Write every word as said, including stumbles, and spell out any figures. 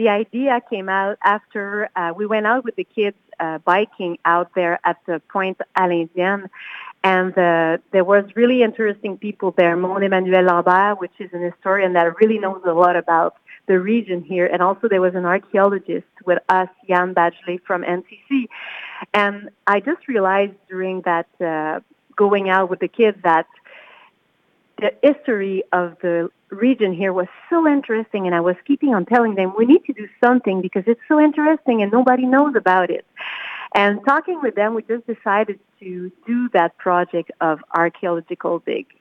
the idea came out after uh, we went out with the kids uh, biking out there at the Pointe à l'Indienne. And uh, there was really interesting people there. Maud Emmanuel Lambert, which is an historian that really knows a lot about the region here. And also there was an archaeologist with us, Jan Badgley from N C C. And I just realized during that uh, going out with the kids that the history of the region here was so interesting. And I was keeping on telling them, we need to do something because it's so interesting and nobody knows about it. And talking with them, we just decided to do that project of archaeological dig.